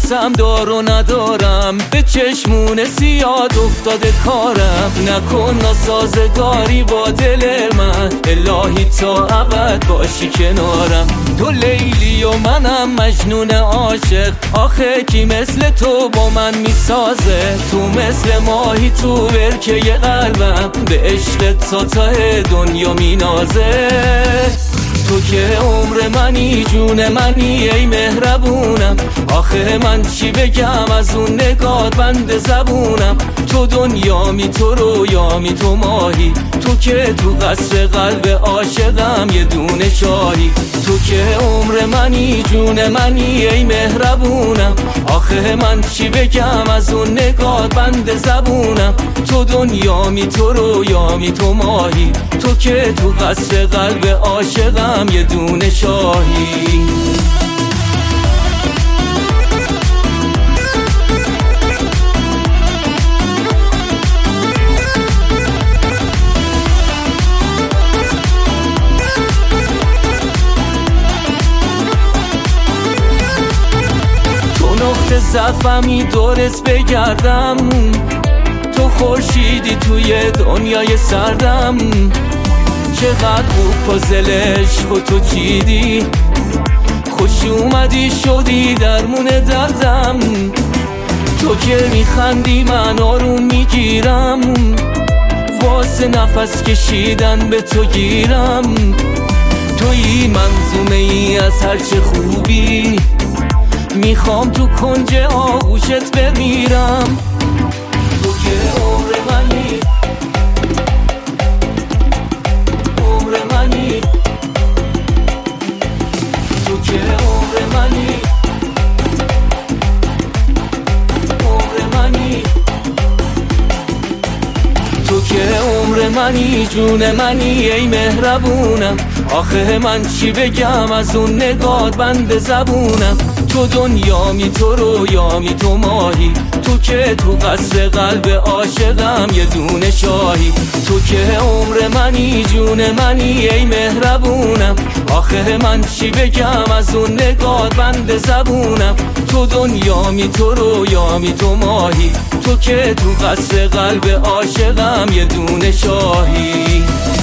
حواسم دار و ندارم، به چشمون زیاد افتاده کارم. نکن ناسازگاری با دل من، الهی تا ابد باشی کنارم. تو لیلی و منم مجنون عاشق، آخه کی مثل تو با من میسازه؟ تو مثل ماهی تو برکه قلبم، به عشق تا ته دنیا مینازه. تو که عمر منی جون منی ای مهربونم، آخه من چی بگم از اون نگات بند زبونم. تو دنیامی تو رویامی تو ماهی، تو که تو قصر قلب عاشقم یه دونه شاهی. تو که عمر منی جون منی ای مهربونم، آخه من چی بگم از اون نگات بند زبونم. تو دنیامی تو رویامی تو ماهی، تو که تو قصر قلب عاشقم یه دونه شاهی. نقطه ضعفمی دورت بگردم، تو خورشیدی توی دنیای سردم. چقدر خوب پازل عشق و تو چیدی، خوش اومدی شدی درمون دردم. تو که میخندی من آروم میگیرم، واسه نفس کشیدن به تو گیرم. تویی منظومه ای از هرچه خوبی، میخوام تو کنج آغوشت بمیرم. تو که عمر منی عمر منی، تو که عمر منی عمر منی، تو که عمر منی جون منی ای مهربونم، آخه من چی بگم از اون نگات بند زبونم. تو دنیامی تو رویامی تو ماهی، تو که تو قصر قلب عاشقم یه دونه شاهی. تو که عمر منی جون منی ای مهربونم، آخه من چی بگم از اون نگات بند زبونم. تو دنیامی تو رویامی تو ماهی، تو که تو قصر قلب عاشقم یه دونه شاهی.